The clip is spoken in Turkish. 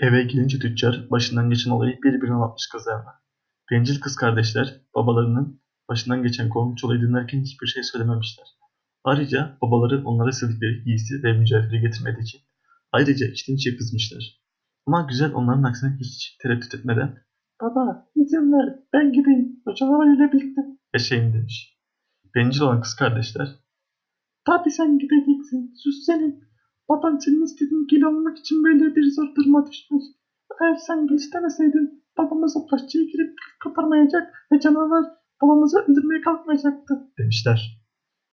Eve gelince tüccar başından geçen olayı birbirine anlatmış kızlarına. Bencil kız kardeşler babalarının başından geçen korkunç olayı dinlerken hiçbir şey söylememişler. Ayrıca babaları onlara istedikleri giysi ve mücevheri getirmediği için ayrıca içten içe kızmışlar. Ama güzel onların aksine hiç tereddüt etmeden "Baba izin ver ben gideyim o canavarıyla birlikte yaşayayım" demiş. Bencil olan kız kardeşler "Tabii sen gideceksin sus senin. Baban senin istediğin gibi olmak için böyle bir zor duruma düşmüş. Eğer sen istemeseydin babamız o bahçeye girip kız koparmayacak ve canavar babamızı öldürmeye kalkmayacaktı" demişler.